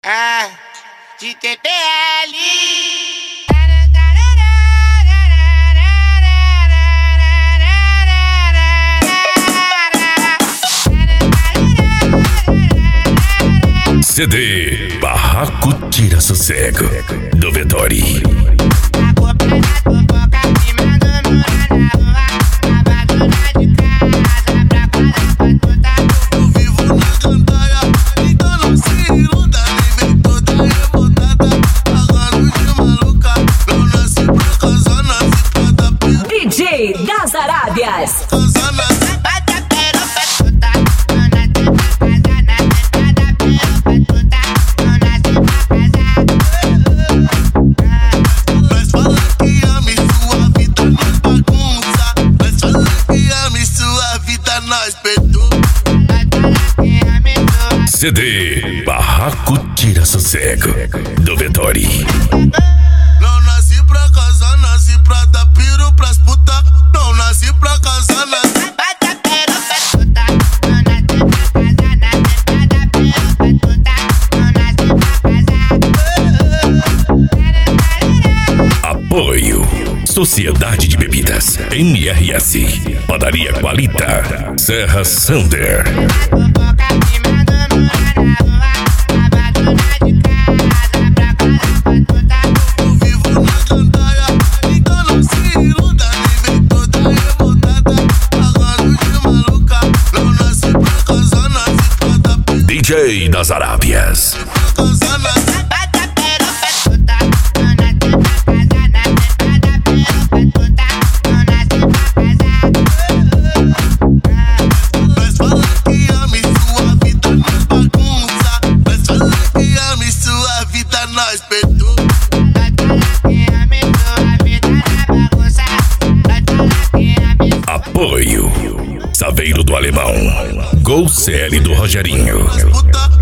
de TPL. CD Barraco Tira Sossego do Vettori. DJ das Arábias. CD Barraco Tira Sossego do Vettori. Não nasci pra casar, nasci pra dar piro pras puta. Não nasci pra casar, nasci Apoio Sociedade de Bebidas MRS, Padaria Qualita, Serra Sander. DJ das Arábias. Apoio Saveiro do Alemão, Gol CL do Rogerinho.